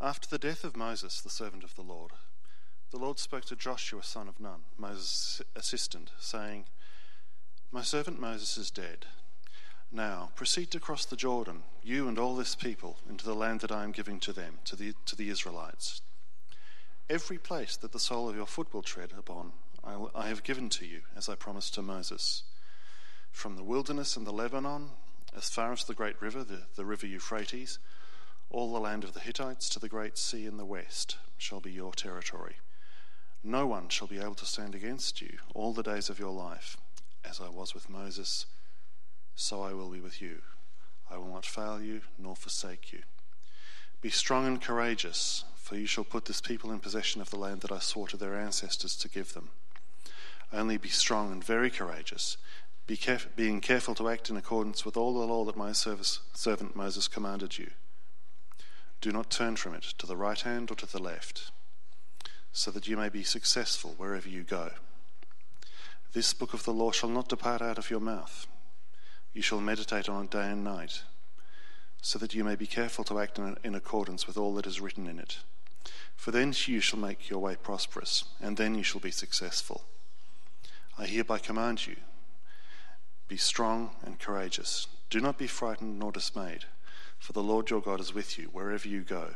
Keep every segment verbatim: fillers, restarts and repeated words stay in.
After the death of Moses, the servant of the Lord, the Lord spoke to Joshua, son of Nun, Moses' assistant, saying, "My servant Moses is dead. Now proceed to cross the Jordan, you and all this people, into the land that I am giving to them, to the, to the Israelites. Every place that the sole of your foot will tread upon, I, will, I have given to you, as I promised to Moses. From the wilderness and the Lebanon, as far as the great river, the, the river Euphrates, all the land of the Hittites to the great sea in the west shall be your territory. No one shall be able to stand against you all the days of your life. As I was with Moses, so I will be with you. I will not fail you nor forsake you. Be strong and courageous, for you shall put this people in possession of the land that I swore to their ancestors to give them. Only be strong and very courageous, be caref- being careful to act in accordance with all the law that my service, servant Moses commanded you. Do not turn from it to the right hand or to the left, so that you may be successful wherever you go. This book of the law shall not depart out of your mouth. You shall meditate on it day and night, so that you may be careful to act in, in accordance with all that is written in it. For then you shall make your way prosperous, and then you shall be successful. I hereby command you, be strong and courageous. Do not be frightened nor dismayed, for the Lord your God is with you wherever you go."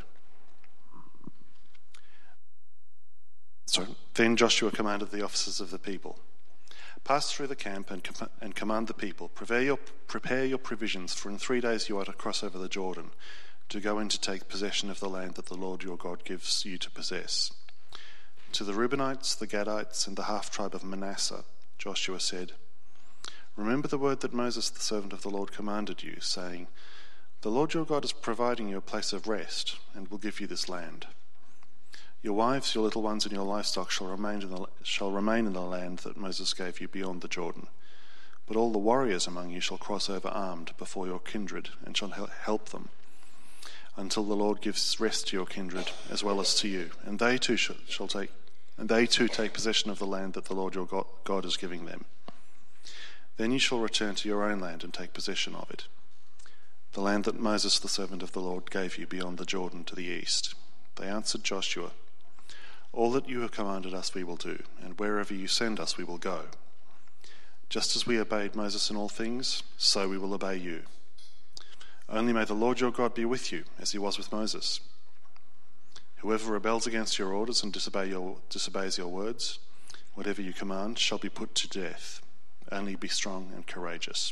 So then Joshua commanded the officers of the people, "Pass through the camp and, com- and command the people, prepare your, prepare your provisions, for in three days you are to cross over the Jordan, to go in to take possession of the land that the Lord your God gives you to possess." To the Reubenites, the Gadites, and the half-tribe of Manasseh, Joshua said, "Remember the word that Moses, the servant of the Lord, commanded you, saying, 'The Lord your God is providing you a place of rest, and will give you this land. Your wives, your little ones, and your livestock shall remain in the, shall remain in the land that Moses gave you beyond the Jordan. But all the warriors among you shall cross over armed before your kindred, and shall help them, until the Lord gives rest to your kindred as well as to you, and they too shall, shall take, and they too take possession of the land that the Lord your God, God is giving them. Then you shall return to your own land and take possession of it, the land that Moses, the servant of the Lord, gave you beyond the Jordan to the east." They answered Joshua, "All that you have commanded us we will do, and wherever you send us we will go. Just as we obeyed Moses in all things, so we will obey you. Only may the Lord your God be with you, as he was with Moses. Whoever rebels against your orders and disobey your, disobeys your words, whatever you command, shall be put to death. Only be strong and courageous."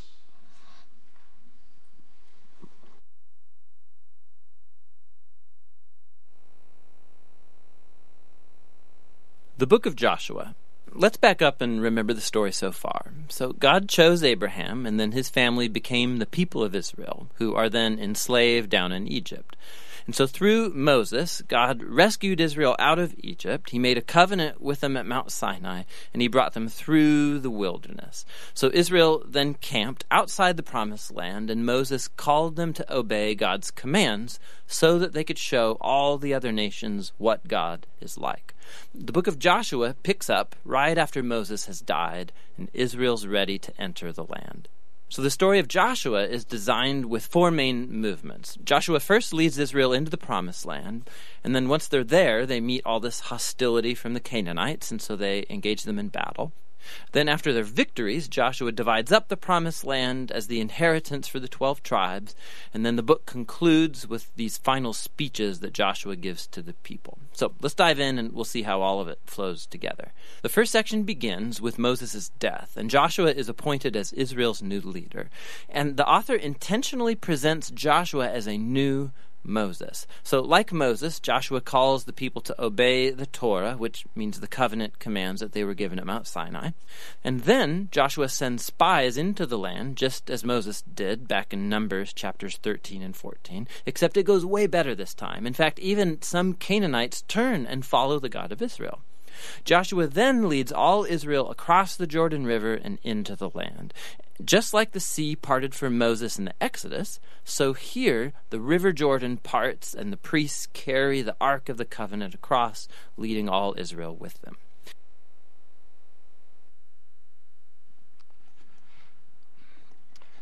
The book of Joshua. Let's back up and remember the story so far. So God chose Abraham, and then his family became the people of Israel, who are then enslaved down in Egypt. And so through Moses, God rescued Israel out of Egypt. He made a covenant with them at Mount Sinai, and he brought them through the wilderness. So Israel then camped outside the promised land, and Moses called them to obey God's commands so that they could show all the other nations what God is like. The book of Joshua picks up right after Moses has died, and Israel's ready to enter the land. So the story of Joshua is designed with four main movements. Joshua first leads Israel into the promised land, and then once they're there, they meet all this hostility from the Canaanites, and so they engage them in battle. Then after their victories, Joshua divides up the promised land as the inheritance for the twelve tribes, and then the book concludes with these final speeches that Joshua gives to the people. So let's dive in and we'll see how all of it flows together. The first section begins with Moses' death, and Joshua is appointed as Israel's new leader. And the author intentionally presents Joshua as a new Moses. So like Moses, Joshua calls the people to obey the Torah, which means the covenant commands that they were given at Mount Sinai. And then Joshua sends spies into the land, just as Moses did back in Numbers chapters thirteen and fourteen, except it goes way better this time. In fact, even some Canaanites turn and follow the God of Israel. Joshua then leads all Israel across the Jordan River and into the land. Just like the sea parted for Moses in the Exodus, so here the river Jordan parts and the priests carry the Ark of the Covenant across, leading all Israel with them.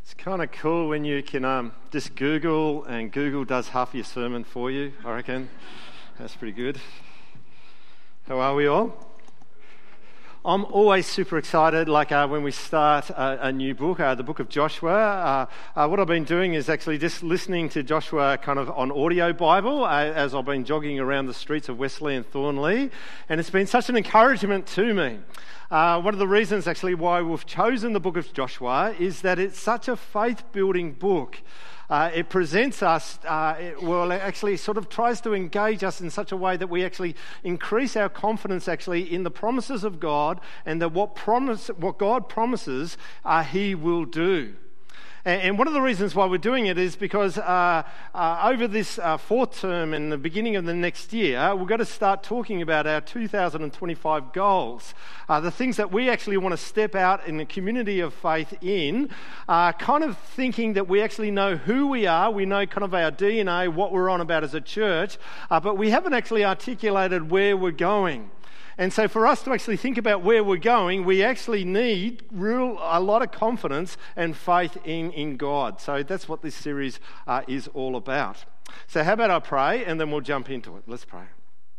It's kind of cool when you can um, just Google and Google does half your sermon for you, I reckon. That's pretty good. How are we all? I'm always super excited, like uh, when we start a, a new book, uh, the book of Joshua. Uh, uh, what I've been doing is actually just listening to Joshua kind of on audio Bible uh, as I've been jogging around the streets of Wesley and Thornley, and it's been such an encouragement to me. Uh, one of the reasons actually why we've chosen the book of Joshua is that it's such a faith-building book. Uh, it presents us, uh, it, well, it actually sort of tries to engage us in such a way that we actually increase our confidence actually in the promises of God and that what promise, what God promises, uh, He will do. And one of the reasons why we're doing it is because uh, uh, over this uh, fourth term and the beginning of the next year, we're going to start talking about our two thousand twenty-five goals, uh, the things that we actually want to step out in the community of faith in, uh, kind of thinking that we actually know who we are, we know kind of our D N A, what we're on about as a church, uh, but we haven't actually articulated where we're going. And so for us to actually think about where we're going, we actually need real a lot of confidence and faith in, in God. So that's what this series uh, is all about. So how about I pray and then we'll jump into it. Let's pray.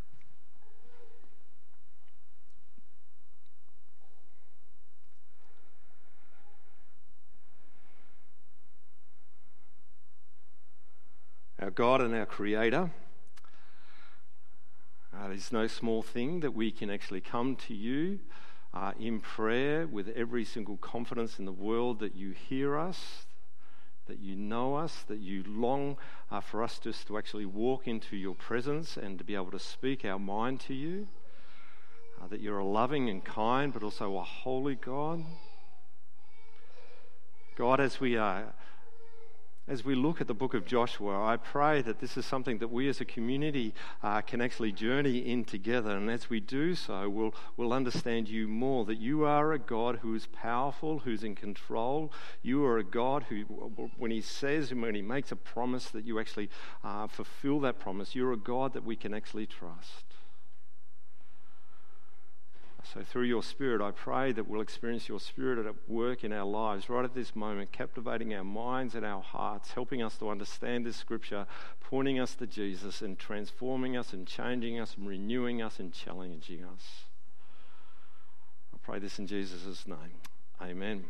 Our God and our Creator, Uh, it's no small thing that we can actually come to you uh, in prayer with every single confidence in the world that you hear us, that you know us, that you long uh, for us just to actually walk into your presence and to be able to speak our mind to you, uh, that you're a loving and kind but also a holy God. God, as we are As we look at the book of Joshua, I pray that this is something that we as a community uh, can actually journey in together. And as we do so, we'll, we'll understand you more, that you are a God who is powerful, who's in control. You are a God who, when he says and when he makes a promise, that you actually uh, fulfill that promise. You're a God that we can actually trust. So through your Spirit, I pray that we'll experience your Spirit at work in our lives right at this moment, captivating our minds and our hearts, helping us to understand this scripture, pointing us to Jesus and transforming us and changing us and renewing us and challenging us. I pray this in Jesus' name. Amen.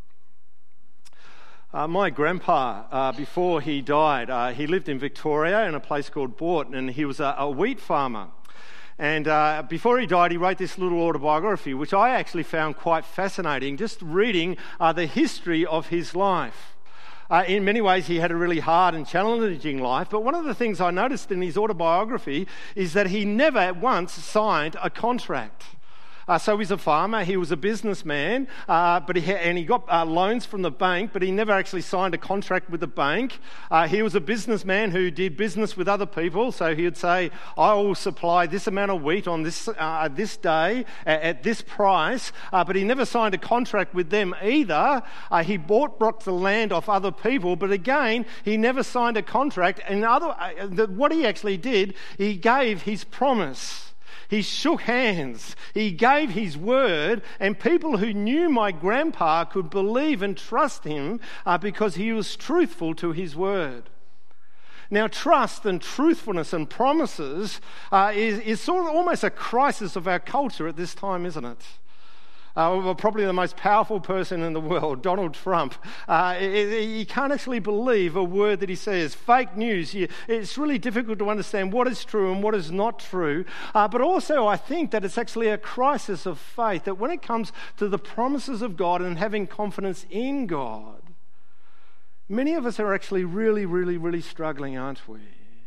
Uh, my grandpa, uh, before he died, uh, he lived in Victoria in a place called Bourton, and he was a, a wheat farmer. And uh, before he died, he wrote this little autobiography, which I actually found quite fascinating, just reading uh, the history of his life. Uh, in many ways, he had a really hard and challenging life, but one of the things I noticed in his autobiography is that he never once signed a contract. Uh, so he's a farmer, he was a businessman, uh, but he ha- and he got uh, loans from the bank, but he never actually signed a contract with the bank. Uh, he was a businessman who did business with other people, so he would say, I will supply this amount of wheat on this uh, this day at, at this price, uh, but he never signed a contract with them either. Uh, he bought bought the land off other people, but again, he never signed a contract. And other, uh, the, what he actually did, he gave his promise. He shook hands, he gave his word, and people who knew my grandpa could believe and trust him uh, because he was truthful to his word. Now, trust and truthfulness and promises uh, is, is sort of almost a crisis of our culture at this time, isn't it? Uh, well, probably the most powerful person in the world, Donald Trump. Uh, you can't actually believe a word that he says. Fake news. You, it's really difficult to understand what is true and what is not true. Uh, but also, I think that it's actually a crisis of faith, that when it comes to the promises of God and having confidence in God, many of us are actually really, really, really struggling, aren't we?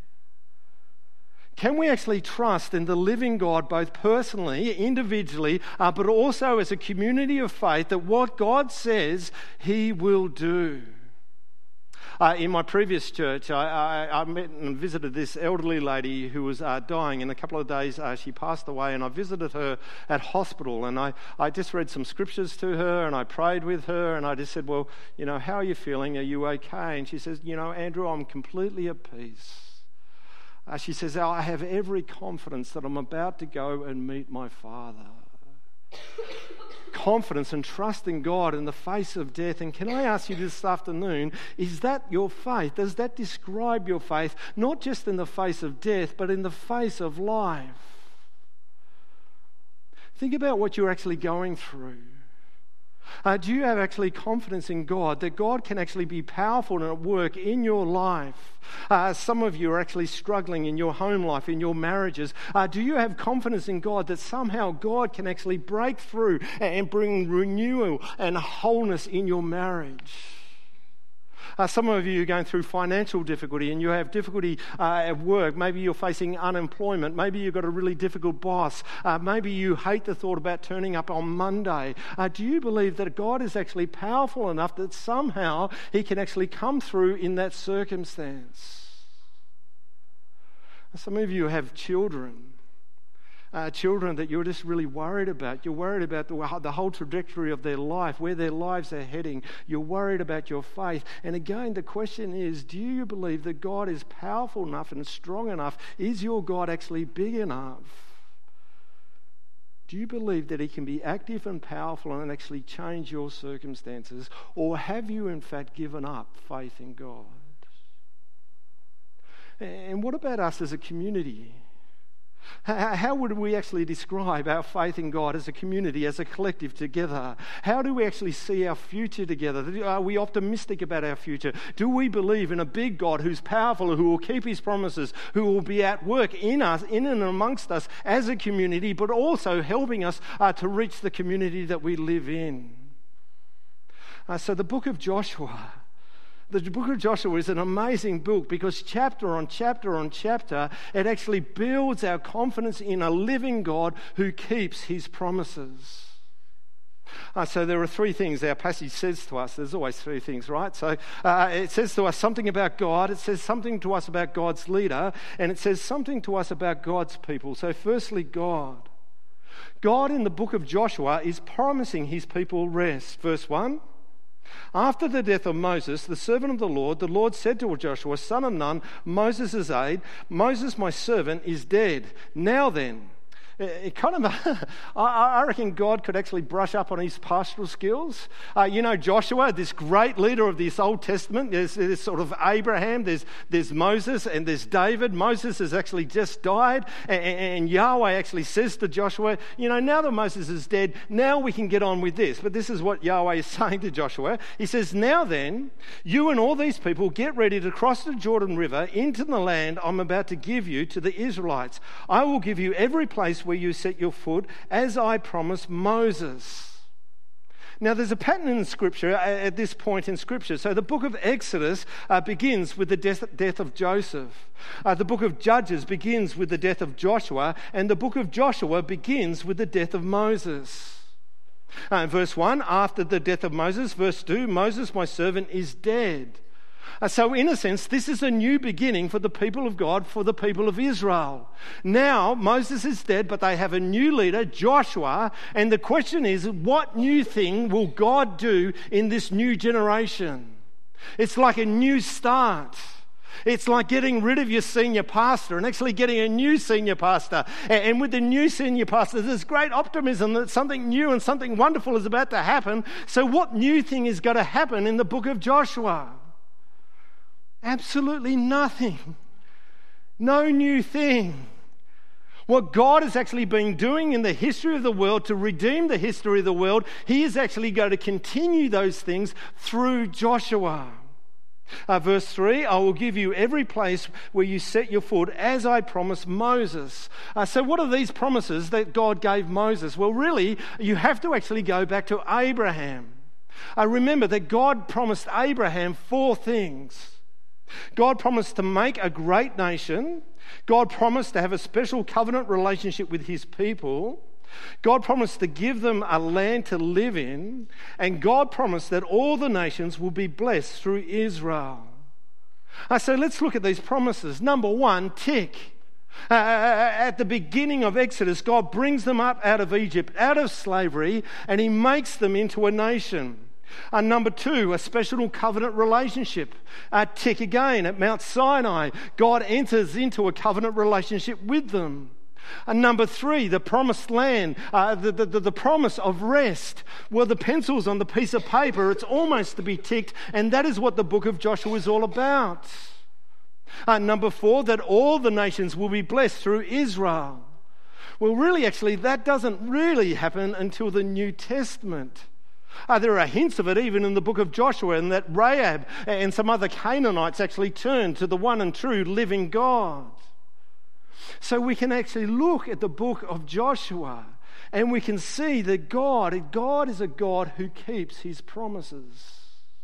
Can we actually trust in the living God, both personally, individually, uh, but also as a community of faith, that what God says, He will do? Uh, in my previous church, I, I, I met and visited this elderly lady who was uh, dying. In a couple of days, uh, she passed away, and I visited her at hospital, and I, I just read some scriptures to her, and I prayed with her, and I just said, well, you know, how are you feeling? Are you okay? And she says, you know, Andrew, I'm completely at peace. Uh, she says, I have every confidence that I'm about to go and meet my Father. confidence and trust in God in the face of death. And can I ask you this afternoon, is that your faith? Does that describe your faith, not just in the face of death, but in the face of life? Think about what you're actually going through. Uh, do you have actually confidence in God, that God can actually be powerful and at work in your life? Uh, some of you are actually struggling in your home life, in your marriages. Uh, do you have confidence in God that somehow God can actually break through and bring renewal and wholeness in your marriage? Uh, some of you are going through financial difficulty and you have difficulty uh, at work. Maybe you're facing unemployment. Maybe you've got a really difficult boss. Uh, maybe you hate the thought about turning up on Monday. Uh, do you believe that God is actually powerful enough that somehow He can actually come through in that circumstance? Some of you have children. Uh, children that you're just really worried about. You're worried about the, the whole trajectory of their life, where their lives are heading. You're worried about your faith. And again, the question is, do you believe that God is powerful enough and strong enough? Is your God actually big enough? Do you believe that He can be active and powerful and actually change your circumstances? Or have you in fact given up faith in God? And what about us as a community? How would we actually describe our faith in God as a community, as a collective together? How do we actually see our future together? Are we optimistic about our future? Do we believe in a big God who's powerful, who will keep His promises, who will be at work in us, in and amongst us as a community, but also helping us uh, to reach the community that we live in? Uh, so the book of Joshua... The book of Joshua is an amazing book because chapter on chapter on chapter, it actually builds our confidence in a living God who keeps His promises. Uh, so there are three things our passage says to us. There's always three things, right? So uh, it says to us something about God, it says something to us about God's leader, and it says something to us about God's people. So firstly, God. God in the book of Joshua is promising His people rest. Verse one. After the death of Moses, the servant of the Lord, the Lord said to Joshua, son of Nun, Moses' aide, Moses, my servant, is dead. Now then, it kind of, I reckon God could actually brush up on his pastoral skills. Uh, you know, Joshua, this great leader of this Old Testament, there's, there's sort of Abraham, there's, there's Moses, and there's David. Moses has actually just died, and, and Yahweh actually says to Joshua, you know, now that Moses is dead, now we can get on with this. But this is what Yahweh is saying to Joshua. He says, now then, you and all these people get ready to cross the Jordan River into the land I'm about to give you to the Israelites. I will give you every place where you set your foot, as I promised Moses. Now, there's a pattern in Scripture at this point in Scripture. So the book of Exodus uh, begins with the death, death of Joseph. Uh, the book of Judges begins with the death of Joshua, and the book of Joshua begins with the death of Moses. Uh, verse one, after the death of Moses. Verse two, Moses, my servant, is dead. Uh, so in a sense, this is a new beginning for the people of God, for the people of Israel. Now, Moses is dead, but they have a new leader, Joshua, and the question is, what new thing will God do in this new generation? It's like a new start. It's like getting rid of your senior pastor and actually getting a new senior pastor. And with the new senior pastor, there's great optimism that something new and something wonderful is about to happen. So what new thing is going to happen in the book of Joshua? Absolutely nothing. No new thing. What God has actually been doing in the history of the world to redeem the history of the world, He is actually going to continue those things through Joshua. Uh, verse three, I will give you every place where you set your foot, as I promised Moses. Uh, so what are these promises that God gave Moses? Well, really, you have to actually go back to Abraham. Uh, remember that God promised Abraham four things. God promised to make a great nation. God promised to have a special covenant relationship with His people. God promised to give them a land to live in. And God promised that all the nations will be blessed through Israel. Uh, so let's look at these promises. Number one, tick. Uh, at the beginning of Exodus, God brings them up out of Egypt, out of slavery, and He makes them into a nation. Uh, number two, a special covenant relationship. Uh, tick again, at Mount Sinai, God enters into a covenant relationship with them. And number three, the promised land, uh, the, the, the promise of rest. Well, the pencil's on the piece of paper. It's almost to be ticked, and that is what the book of Joshua is all about. Uh, number four, that all the nations will be blessed through Israel. Well, really, actually, that doesn't really happen until the New Testament. Uh, there are hints of it even in the book of Joshua, and that Rahab and some other Canaanites actually turned to the one and true living God. So we can actually look at the book of Joshua and we can see that God, God is a God who keeps his promises.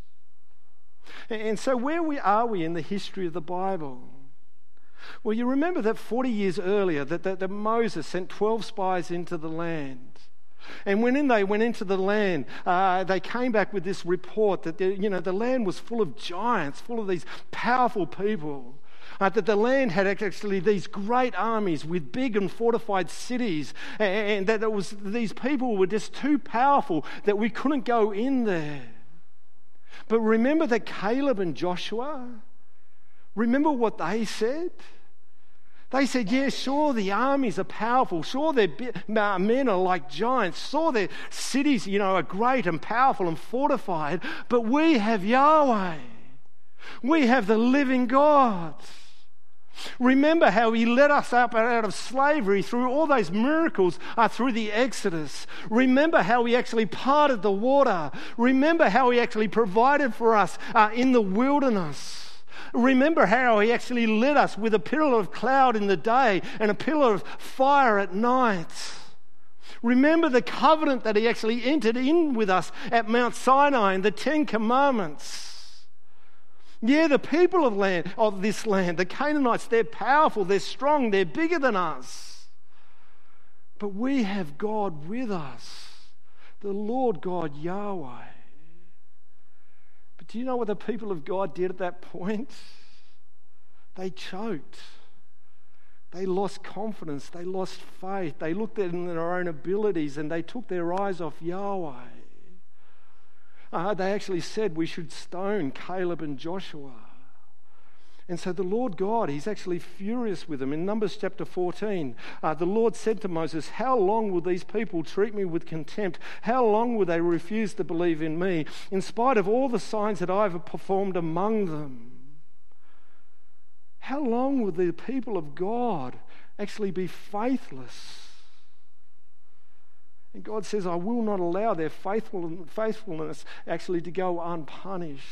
And so where we are we in the history of the Bible? Well, you remember that forty years earlier that, that, that Moses sent twelve spies into the land. And when in they went into the land, uh, they came back with this report that the, you know the land was full of giants, full of these powerful people. Uh, that the land had actually these great armies with big and fortified cities, and, and that it was these people were just too powerful that we couldn't go in there. But remember that Caleb and Joshua, remember what they said? They said, yeah, sure, the armies are powerful. Sure, their men are like giants. Sure, their cities, you know, are great and powerful and fortified. But we have Yahweh. We have the living God. Remember how he led us up out of slavery through all those miracles uh, through the Exodus. Remember how he actually parted the water. Remember how he actually provided for us uh, in the wilderness. Remember how he actually led us with a pillar of cloud in the day and a pillar of fire at night. Remember the covenant that he actually entered in with us at Mount Sinai and the Ten Commandments. Yeah, the people of land of this land, the Canaanites, they're powerful, they're strong, they're bigger than us. But we have God with us, the Lord God Yahweh. But do you know what the people of God did at that point? They choked. They lost confidence. They lost faith. They looked at their own abilities and they took their eyes off Yahweh. Uh, they actually said we should stone Caleb and Joshua. And so the Lord God, he's actually furious with them. In Numbers chapter fourteen, uh, the Lord said to Moses, how long will these people treat me with contempt? How long will they refuse to believe in me, in spite of all the signs that I have performed among them? How long will the people of God actually be faithless? And God says, I will not allow their faithful, faithfulness actually to go unpunished.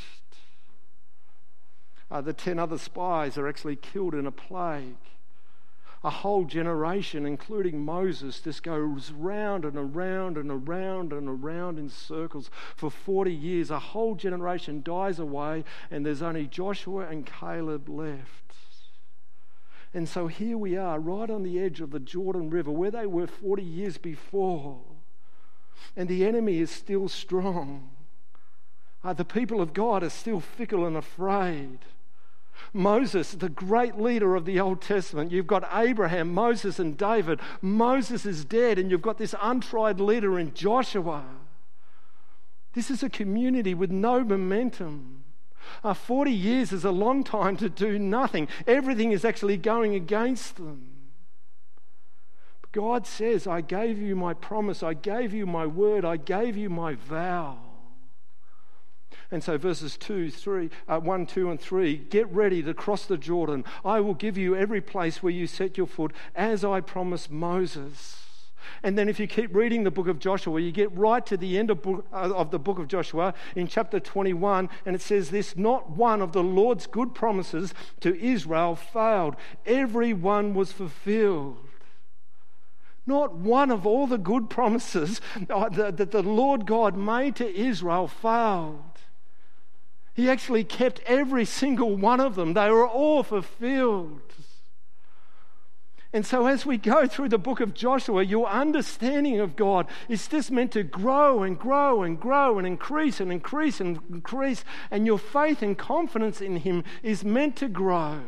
Uh, the ten other spies are actually killed in a plague. A whole generation, including Moses, just goes round and around and around and around in circles for forty years. A whole generation dies away and there's only Joshua and Caleb left. And so here we are, right on the edge of the Jordan River, where they were forty years before. And the enemy is still strong. Uh, the people of God are still fickle and afraid. Moses, the great leader of the Old Testament, you've got Abraham, Moses and David. Moses is dead and you've got this untried leader in Joshua. This is a community with no momentum. Uh, forty years is a long time to do nothing. Everything is actually going against them. But God says, I gave you my promise, I gave you my word, I gave you my vow. And so verses two, three, uh, one, two, and three, get ready to cross the Jordan. I will give you every place where you set your foot, as I promised Moses. And then if you keep reading the book of Joshua, you get right to the end of, book, uh, of the book of Joshua in chapter twenty-one, and it says this, not one of the Lord's good promises to Israel failed. Every one was fulfilled. Not one of all the good promises that the Lord God made to Israel failed. He actually kept every single one of them. They were all fulfilled. And so as we go through the book of Joshua, your understanding of God is just meant to grow and grow and grow and increase and increase and increase. And your faith and confidence in him is meant to grow.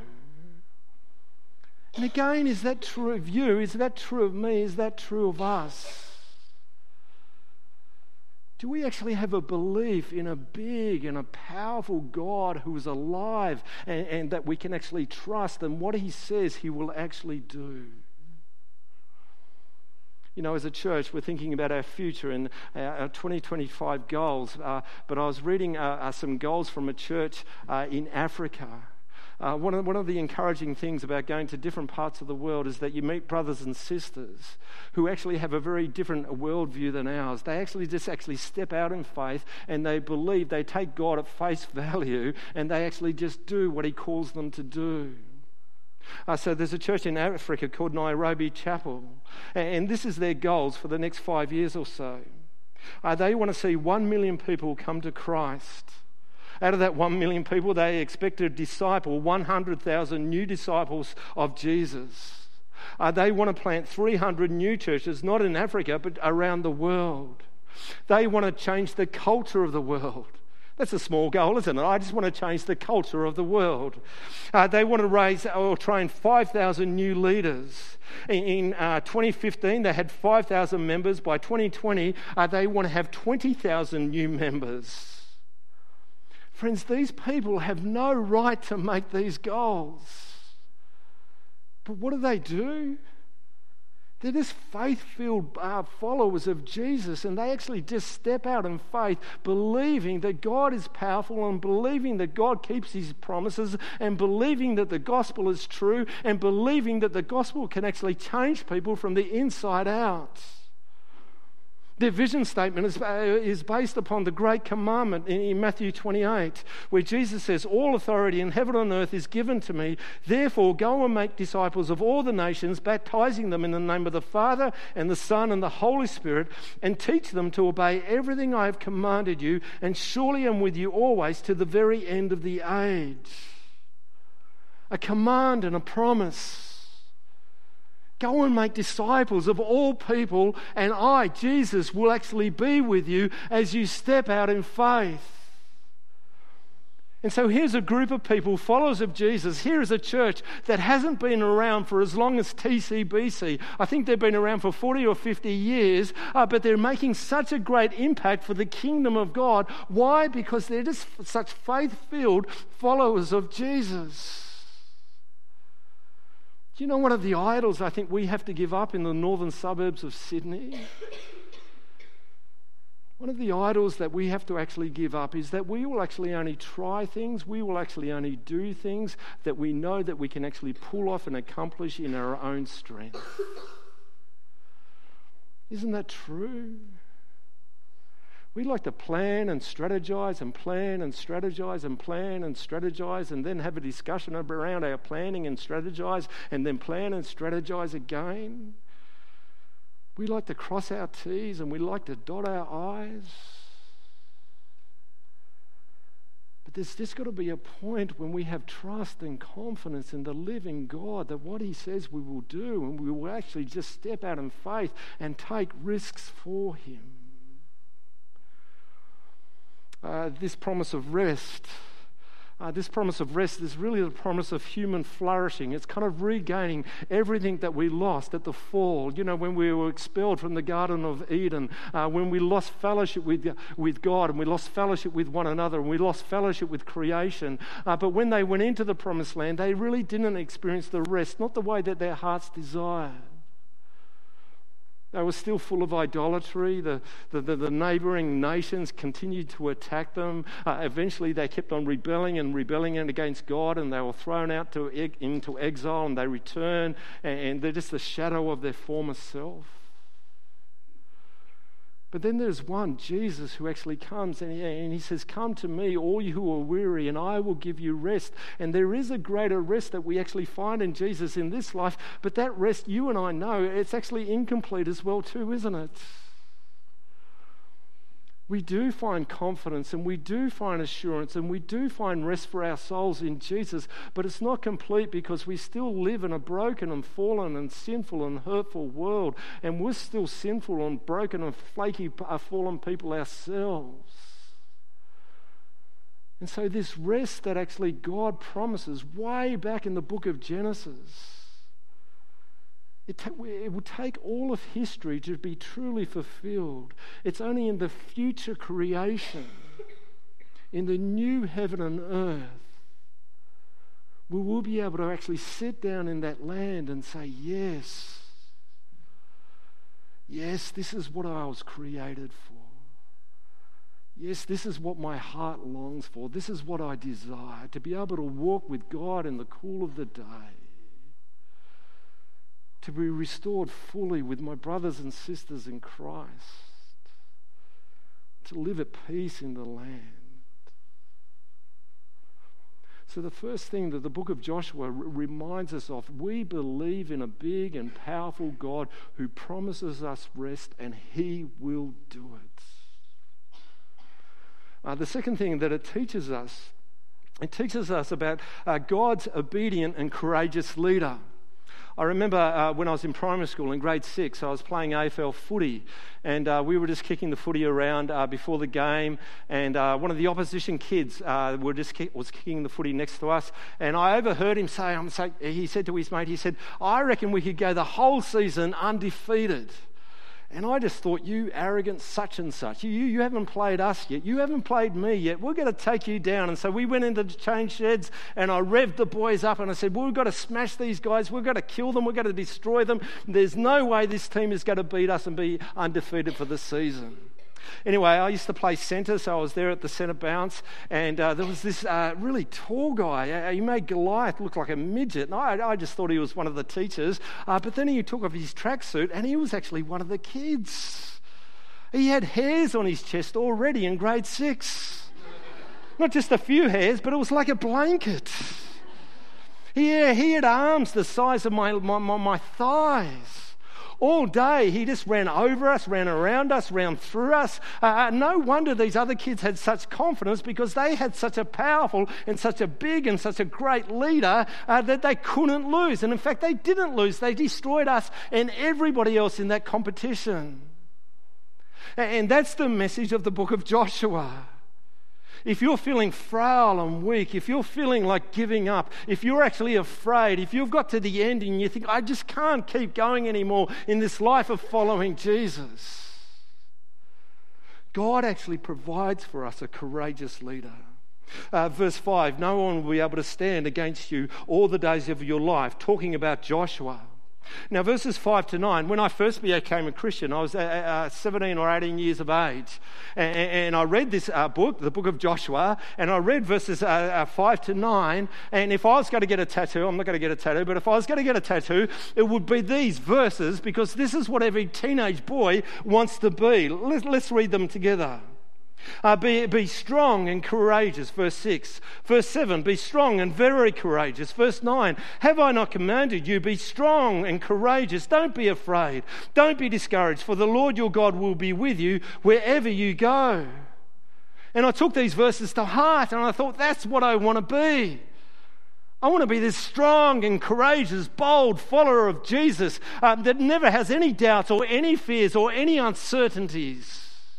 And again, is that true of you? Is that true of me? Is that true of us? Do we actually have a belief in a big and a powerful God who is alive and, and that we can actually trust and what he says he will actually do? You know, as a church, we're thinking about our future and our twenty twenty-five goals. Uh, but I was reading uh, uh, some goals from a church uh, in Africa. Uh, one, of, one of the encouraging things about going to different parts of the world is that you meet brothers and sisters who actually have a very different worldview than ours. They actually just actually step out in faith and they believe, they take God at face value and they actually just do what he calls them to do. Uh, so there's a church in Africa called Nairobi Chapel, and this is their goals for the next five years or so. Uh, they want to see one million people come to Christ. Out of that one million people, they expect to disciple one hundred thousand new disciples of Jesus. Uh, they want to plant three hundred new churches, not in Africa, but around the world. They want to change the culture of the world. That's a small goal, isn't it? I just want to change the culture of the world. Uh, they want to raise or train five thousand new leaders. In, in uh, twenty fifteen, they had five thousand members. By twenty twenty, uh, they want to have twenty thousand new members. Friends, these people have no right to make these goals. But what do they do? They're just faith-filled uh, followers of Jesus, and they actually just step out in faith, believing that God is powerful and believing that God keeps his promises and believing that the gospel is true and believing that the gospel can actually change people from the inside out. Their vision statement is, uh, is based upon the great commandment in, in Matthew twenty-eight, where Jesus says, "All authority in heaven and earth is given to me. Therefore, go and make disciples of all the nations, baptizing them in the name of the Father and the Son and the Holy Spirit, and teach them to obey everything I have commanded you, and surely I'm with you always to the very end of the age." A command and a promise. Go and make disciples of all people, and I, Jesus, will actually be with you as you step out in faith. And so here's a group of people, followers of Jesus. Here is a church that hasn't been around for as long as T C B C. I think they've been around for forty or fifty years, uh, but they're making such a great impact for the kingdom of God. Why? Because they're just such faith-filled followers of Jesus. Do you know one of the idols I think we have to give up in the northern suburbs of Sydney? One of the idols that we have to actually give up is that we will actually only try things, we will actually only do things that we know that we can actually pull off and accomplish in our own strength. Isn't that true? We like to plan and strategize and plan and strategize and plan and strategize and then have a discussion around our planning and strategize and then plan and strategize again. We like to cross our T's and we like to dot our I's. But there's just got to be a point when we have trust and confidence in the living God that what he says we will do, and we will actually just step out in faith and take risks for him. Uh, this promise of rest, uh, this promise of rest is really the promise of human flourishing. It's kind of regaining everything that we lost at the fall. You know, when we were expelled from the Garden of Eden, uh, when we lost fellowship with, with God and we lost fellowship with one another and we lost fellowship with creation. Uh, but when they went into the promised land, they really didn't experience the rest, not the way that their hearts desired. They were still full of idolatry. The, the, the, the neighbouring nations continued to attack them. Uh, eventually they kept on rebelling and rebelling against God, and they were thrown out to, into exile, and they returned, and, and they're just the shadow of their former self. But then there's one, Jesus, who actually comes and he, and he says, "Come to me, all you who are weary, and I will give you rest." And there is a greater rest that we actually find in Jesus in this life, but that rest, you and I know, it's actually incomplete as well too, isn't it? We do find confidence and we do find assurance and we do find rest for our souls in Jesus, but it's not complete because we still live in a broken and fallen and sinful and hurtful world, and we're still sinful and broken and flaky, uh, fallen people ourselves. And so this rest that actually God promises way back in the book of Genesis, It, ta- it will take all of history to be truly fulfilled. It's only in the future creation, in the new heaven and earth, we will be able to actually sit down in that land and say, yes, Yes, this is what I was created for. Yes, this is what my heart longs for. This is what I desire, to be able to walk with God in the cool of the day, to be restored fully with my brothers and sisters in Christ, to live at peace in the land. So the first thing that the book of Joshua r- reminds us of, we believe in a big and powerful God who promises us rest, and he will do it. Uh, the second thing that it teaches us, it teaches us about uh, God's obedient and courageous leader. I remember uh, when I was in primary school in grade six, I was playing A F L footy, and uh, we were just kicking the footy around uh, before the game, and uh, one of the opposition kids uh, were just kick, was kicking the footy next to us, and I overheard him say, I'm say, he said to his mate, he said, I reckon we could go the whole season undefeated. And I just thought, you arrogant such and such, you, you haven't played us yet, you haven't played me yet, we're going to take you down. And so we went into the change sheds, and I revved the boys up, and I said, well, we've got to smash these guys, we've got to kill them, we've got to destroy them. There's no way this team is going to beat us and be undefeated for the season. Anyway, I used to play centre, so I was there at the centre bounce, and uh, there was this uh, really tall guy. Uh, he made Goliath look like a midget, and I, I just thought he was one of the teachers. Uh, but then he took off his tracksuit, and he was actually one of the kids. He had hairs on his chest already in grade six. Not just a few hairs, but it was like a blanket. He, he had arms the size of my, my, my, my thighs. All day, he just ran over us, ran around us, ran through us. Uh, no wonder these other kids had such confidence, because they had such a powerful and such a big and such a great leader uh, that they couldn't lose. And in fact, they didn't lose. They destroyed us and everybody else in that competition. And that's the message of the book of Joshua. If you're feeling frail and weak, if you're feeling like giving up, if you're actually afraid, if you've got to the end and you think, I just can't keep going anymore in this life of following Jesus, God actually provides for us a courageous leader. Uh, verse five, no one will be able to stand against you all the days of your life, talking about Joshua. Now, verses five to nine, when I first became a Christian, I was uh, uh, seventeen or eighteen years of age, and, and I read this uh, book, the book of Joshua, and I read verses uh, uh, five to nine, and if I was going to get a tattoo, I'm not going to get a tattoo, but if I was going to get a tattoo, it would be these verses, because this is what every teenage boy wants to be. Let's, let's read them together. Uh, be, be strong and courageous, verse six. Verse seven, be strong and very courageous. Verse nine, have I not commanded you, be strong and courageous. Don't be afraid. Don't be discouraged, for the Lord your God will be with you wherever you go. And I took these verses to heart, and I thought, that's what I want to be. I want to be this strong and courageous, bold follower of Jesus um, that never has any doubts or any fears or any uncertainties.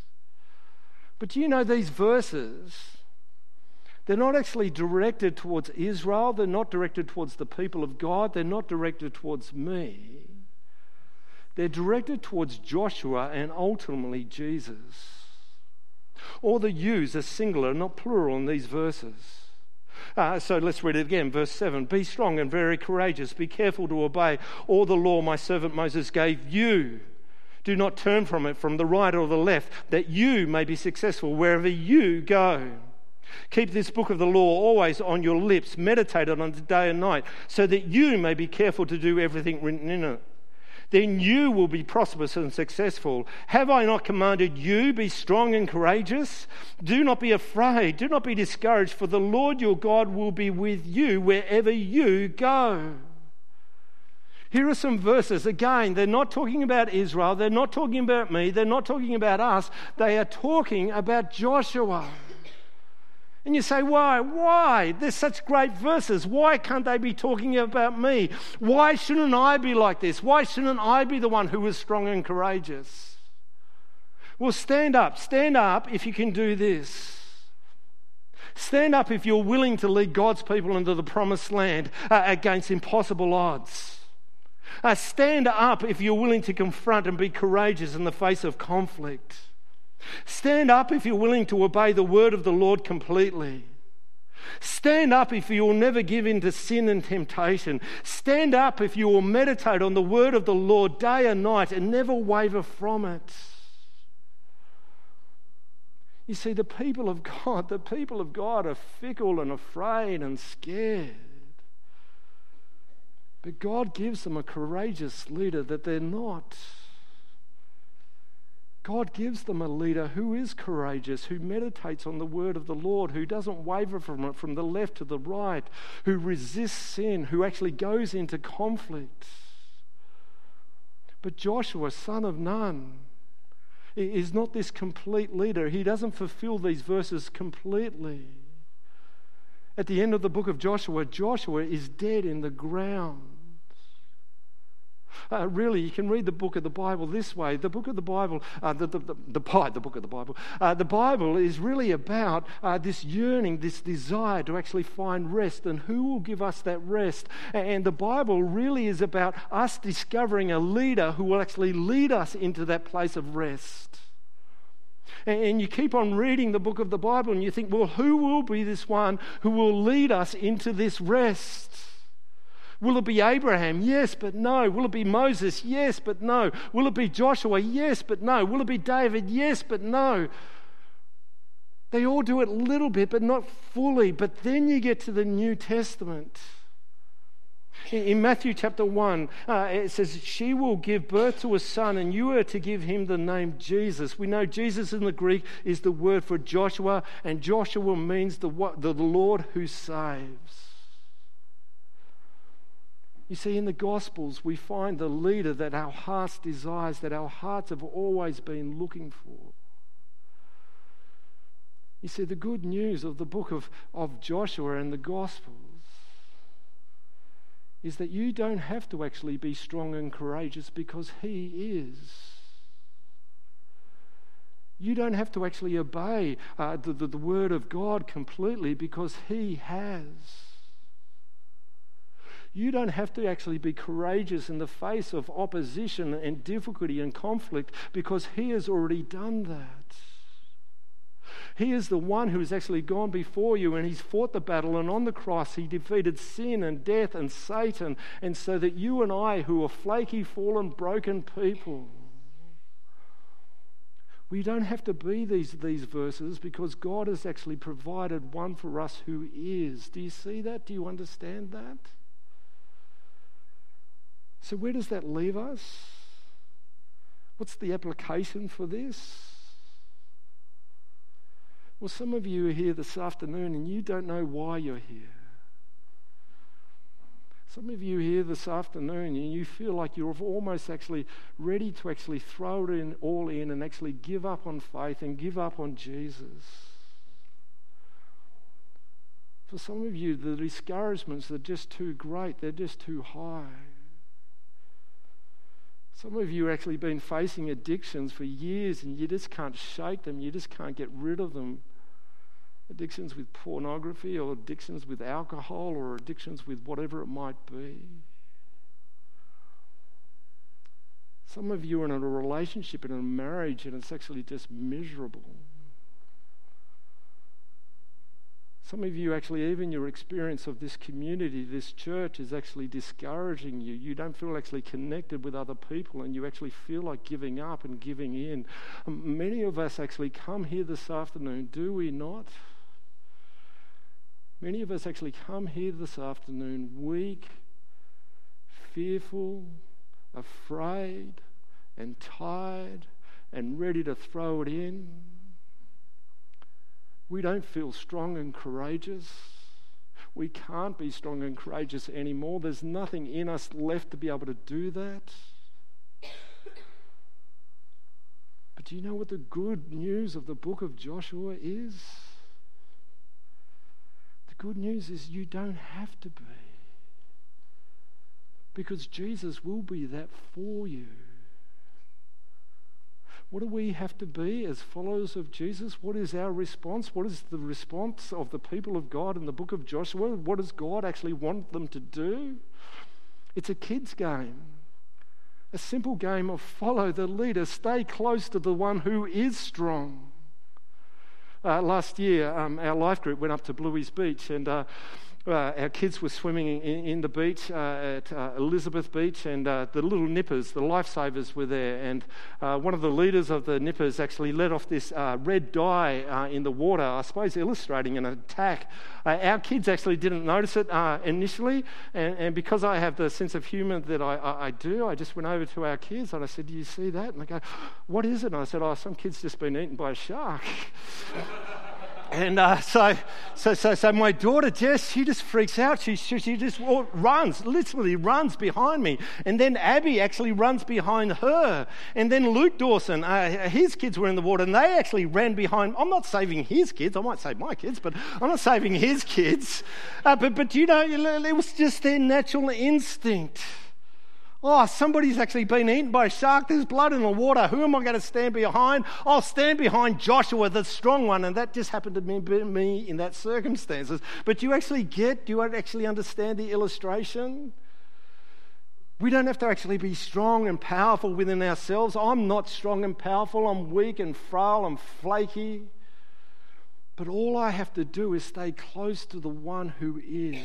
But do you know, these verses, they're not actually directed towards Israel. They're not directed towards the people of God. They're not directed towards me. They're directed towards Joshua and ultimately Jesus. All the yous are singular, not plural, in these verses. Uh, so let's read it again. Verse seven, be strong and very courageous. Be careful to obey all the law my servant Moses gave you. Do not turn from it, from the right or the left, that you may be successful wherever you go. Keep this book of the law always on your lips, meditate on it day and night, so that you may be careful to do everything written in it. Then you will be prosperous and successful. Have I not commanded you, be strong and courageous? Do not be afraid, do not be discouraged, for the Lord your God will be with you wherever you go. Here are some verses. Again, they're not talking about Israel. They're not talking about me. They're not talking about us. They are talking about Joshua. And you say, why? Why? There's such great verses. Why can't they be talking about me? Why shouldn't I be like this? Why shouldn't I be the one who is strong and courageous? Well, stand up. Stand up if you can do this. Stand up if you're willing to lead God's people into the promised land uh, against impossible odds. Uh, stand up if you're willing to confront and be courageous in the face of conflict. Stand up if you're willing to obey the word of the Lord completely. Stand up if you will never give in to sin and temptation. Stand up if you will meditate on the word of the Lord day and night and never waver from it. You see, the people of God, the people of God are fickle and afraid and scared. But God gives them a courageous leader that they're not. God gives them a leader who is courageous, who meditates on the word of the Lord, who doesn't waver from it from the left to the right, who resists sin, who actually goes into conflict. But Joshua, son of Nun, is not this complete leader. He doesn't fulfill these verses completely. At the end of the book of Joshua, Joshua is dead in the ground. Uh, really, you can read the book of the Bible this way. The book of the Bible, uh, the, the, the, the, the book of the Bible, uh, the Bible is really about uh, this yearning, this desire to actually find rest, and who will give us that rest. And the Bible really is about us discovering a leader who will actually lead us into that place of rest. And you keep on reading the book of the Bible and you think, well, who will be this one who will lead us into this rest? Will it be Abraham? Yes, but no. Will it be Moses? Yes, but no. Will it be Joshua? Yes, but no. Will it be David? Yes, but no. They all do it a little bit, but not fully. But then you get to the New Testament. In Matthew chapter one, uh, it says, she will give birth to a son, and you are to give him the name Jesus. We know Jesus in the Greek is the word for Joshua, and Joshua means the, the Lord who saves. You see, in the Gospels, we find the leader that our hearts desires, that our hearts have always been looking for. You see, the good news of the book of, of Joshua and the Gospels is that you don't have to actually be strong and courageous because he is. You don't have to actually obey uh, the, the, the word of God completely because he has. You don't have to actually be courageous in the face of opposition and difficulty and conflict because he has already done that. He is the one who has actually gone before you and he's fought the battle, and on the cross he defeated sin and death and Satan, and so that you and I, who are flaky, fallen, broken people, we don't have to be these, these verses because God has actually provided one for us who is. Do you see that? Do you understand that? So where does that leave us? What's the application for this? Well, some of you are here this afternoon and you don't know why you're here. Some of you are here this afternoon and you feel like you're almost actually ready to actually throw it in, all in and actually give up on faith and give up on Jesus. For some of you, the discouragements are just too great. They're just too high. Some of you have actually been facing addictions for years and you just can't shake them. You just can't get rid of them. Addictions with pornography or addictions with alcohol or addictions with whatever it might be. Some of you are in a relationship, in a marriage, and it's actually just miserable. Some of you actually, even your experience of this community, this church, is actually discouraging you. You don't feel actually connected with other people and you actually feel like giving up and giving in. Um, many of us actually come here this afternoon, do we not? Many of us actually come here this afternoon weak, fearful, afraid, and tired, and ready to throw it in. We don't feel strong and courageous. We can't be strong and courageous anymore. There's nothing in us left to be able to do that. But do you know what the good news of the book of Joshua is? The good news is you don't have to be. Because Jesus will be that for you. What do we have to be as followers of Jesus? What is our response? What is the response of the people of God in the book of Joshua? What does God actually want them to do? It's a kid's game. A simple game of follow the leader. Stay close to the one who is strong. Uh, last year, um, our life group went up to Bluey's Beach, and uh, uh, our kids were swimming in, in the beach uh, at uh, Elizabeth Beach, and uh, the little nippers, the lifesavers, were there. And uh, one of the leaders of the nippers actually let off this uh, red dye uh, in the water, I suppose illustrating an attack. Uh, our kids actually didn't notice it uh, initially, and, and because I have the sense of humour that I, I, I do, I just went over to our kids and I said, "Do you see that?" And they go, "What is it?" And I said, "Oh, some kid's just been eaten by a shark." And uh, so, so, so, so my daughter Jess, she just freaks out. She, she, she just runs, literally runs behind me. And then Abby actually runs behind her. And then Luke Dawson, uh, his kids were in the water, and they actually ran behind. I'm not saving his kids. I might save my kids, but I'm not saving his kids. Uh, but, but you know, it was just their natural instinct. Oh, somebody's actually been eaten by a shark. There's blood in the water. Who am I going to stand behind? I'll stand behind Joshua, the strong one. And that just happened to be me in that circumstances. But do you actually get, do you actually understand the illustration? We don't have to actually be strong and powerful within ourselves. I'm not strong and powerful. I'm weak and frail and flaky. But all I have to do is stay close to the one who is.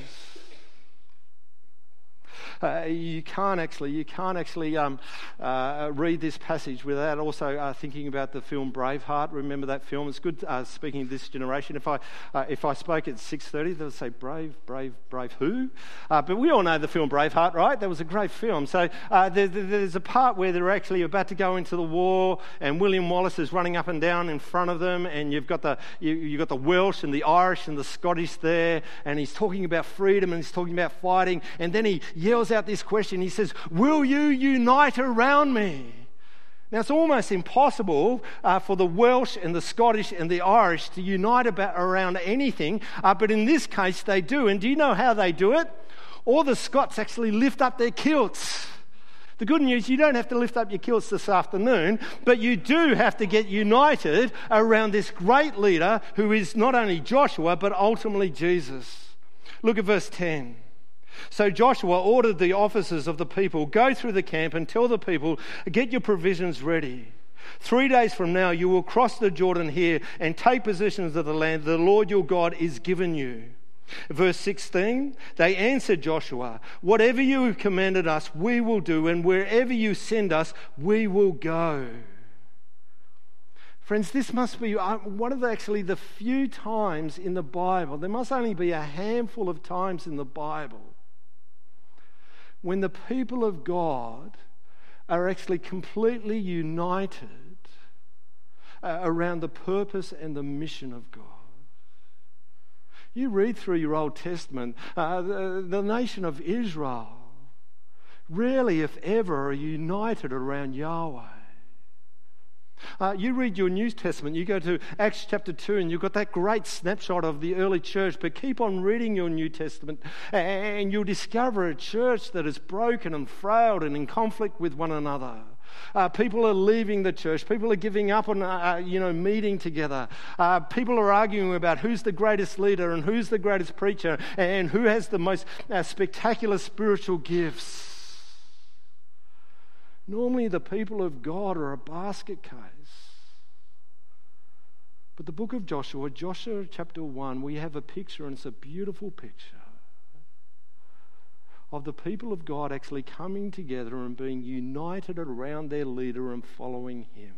Uh, you can't actually, you can't actually um, uh, read this passage without also uh, thinking about the film Braveheart. Remember that film? It's good uh, speaking of this generation. If I uh, if I spoke at six thirty, they would say brave, brave, brave who? Uh, but we all know the film Braveheart, right? That was a great film. So uh, there, there's a part where they're actually about to go into the war, and William Wallace is running up and down in front of them, and you've got the you, you've got the Welsh and the Irish and the Scottish there, and he's talking about freedom and he's talking about fighting, and then he yells out this question. He says, "Will you unite around me?" Now, it's almost impossible uh, for the Welsh and the Scottish and the Irish to unite about, around anything, uh, but in this case they do. And do you know how they do it? All the Scots actually lift up their kilts. The good news, you don't have to lift up your kilts this afternoon, but you do have to get united around this great leader who is not only Joshua, but ultimately Jesus. Look at verse ten. So Joshua ordered the officers of the people, "Go through the camp and tell the people, get your provisions ready. Three days from now you will cross the Jordan here and take possession of the land the Lord your God is given you." Verse sixteen, they answered Joshua, "Whatever you have commanded us, we will do, and wherever you send us, we will go." Friends, this must be one of the, actually the few times in the Bible, there must only be a handful of times in the Bible, when the people of God are actually completely united uh, around the purpose and the mission of God. You read through your Old Testament, uh, the, the nation of Israel rarely, if ever, are united around Yahweh. Uh, you read your New Testament, you go to Acts chapter two, and you've got that great snapshot of the early church, but keep on reading your New Testament and you'll discover a church that is broken and frail and in conflict with one another. Uh, people are leaving the church. People are giving up on, uh, you know, meeting together. Uh, people are arguing about who's the greatest leader and who's the greatest preacher and who has the most uh, spectacular spiritual gifts. Normally the people of God are a basket case. But the book of Joshua, Joshua chapter one, we have a picture, and it's a beautiful picture, of the people of God actually coming together and being united around their leader and following him.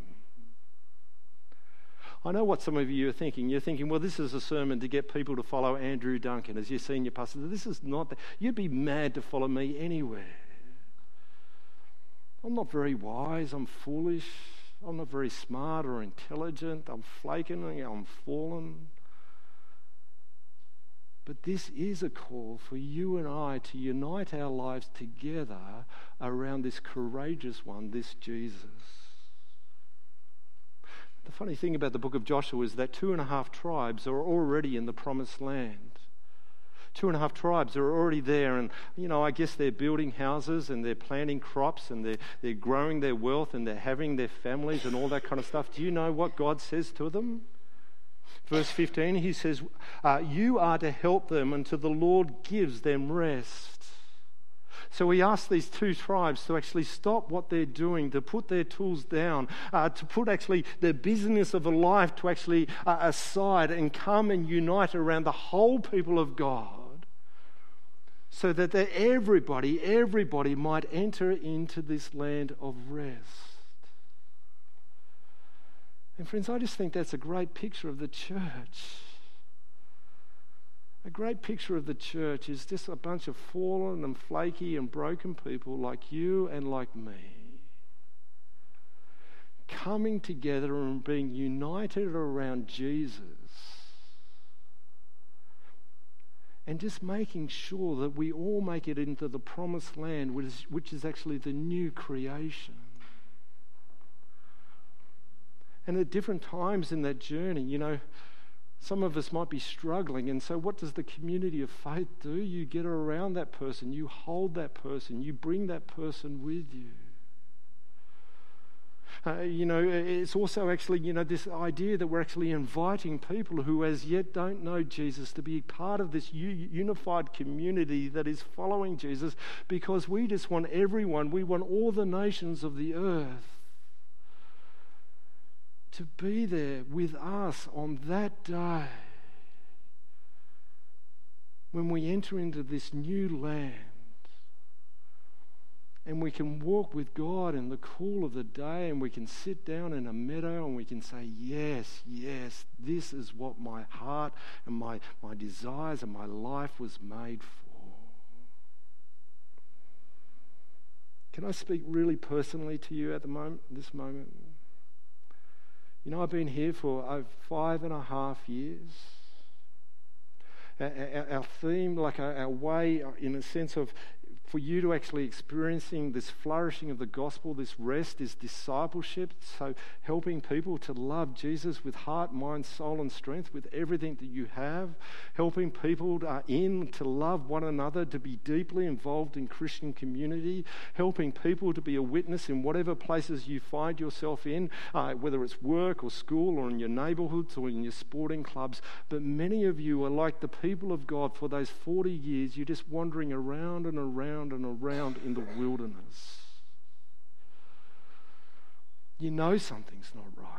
I know what some of you are thinking. You're thinking, well, this is a sermon to get people to follow Andrew Duncan as your senior pastor. This is not that. You'd be mad to follow me anywhere. I'm not very wise, I'm foolish, I'm not very smart or intelligent, I'm flaking, I'm fallen. But this is a call for you and I to unite our lives together around this courageous one, this Jesus. The funny thing about the book of Joshua is that two and a half tribes are already in the promised land. Two and a half tribes are already there, and you know, I guess they're building houses and they're planting crops and they're, they're growing their wealth and they're having their families and all that kind of stuff. Do you know what God says to them? Verse fifteen, he says, uh, you are to help them until the Lord gives them rest. So he asked these two tribes to actually stop what they're doing, to put their tools down, uh, to put actually their business of a life to actually uh, aside and come and unite around the whole people of God, so that they, everybody, everybody might enter into this land of rest. And friends, I just think that's a great picture of the church. A great picture of the church is just a bunch of fallen and flaky and broken people like you and like me, coming together and being united around Jesus, and just making sure that we all make it into the promised land, which is, which is actually the new creation. And at different times in that journey, you know, some of us might be struggling, and so what does the community of faith do? You get around that person, you hold that person, you bring that person with you. Uh, you know, it's also actually, you know, this idea that we're actually inviting people who as yet don't know Jesus to be part of this u- unified community that is following Jesus, because we just want everyone, we want all the nations of the earth to be there with us on that day when we enter into this new land, and we can walk with God in the cool of the day, and we can sit down in a meadow and we can say, yes, yes, this is what my heart and my, my desires and my life was made for. Can I speak really personally to you at the moment, this moment? You know, I've been here for uh, five and a half years. Our, our, our theme, like our, our way, in a sense of, for you to actually experiencing this flourishing of the gospel, this rest, is discipleship. So helping people to love Jesus with heart, mind, soul, and strength, with everything that you have. Helping people uh, in to love one another, to be deeply involved in Christian community. Helping people to be a witness in whatever places you find yourself in, uh, whether it's work or school or in your neighbourhoods or in your sporting clubs. But many of you are like the people of God for those forty years. You're just wandering around and around and around in the wilderness. You know something's not right.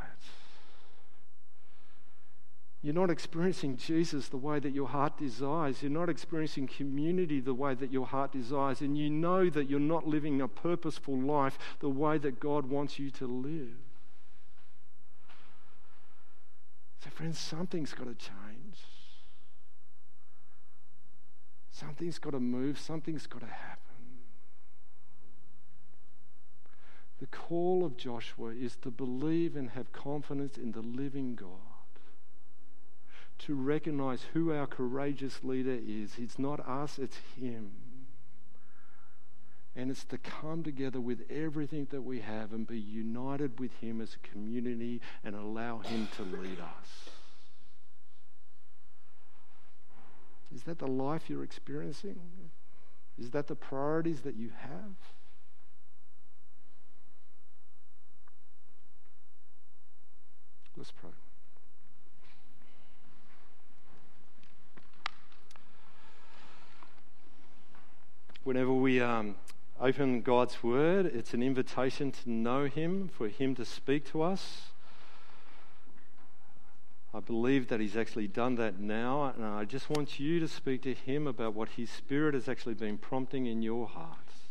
You're not experiencing Jesus the way that your heart desires. You're not experiencing community the way that your heart desires. And you know that you're not living a purposeful life the way that God wants you to live. So friends, something's got to change. Something's got to move. Something's got to happen. The call of Joshua is to believe and have confidence in the living God. To recognize who our courageous leader is. It's not us, it's him. And it's to come together with everything that we have and be united with him as a community and allow him to lead us. Is that the life you're experiencing? Is that the priorities that you have? Let's pray. Whenever we um, open God's Word, it's an invitation to know him, for him to speak to us. I believe that he's actually done that now, and I just want you to speak to him about what his Spirit has actually been prompting in your hearts.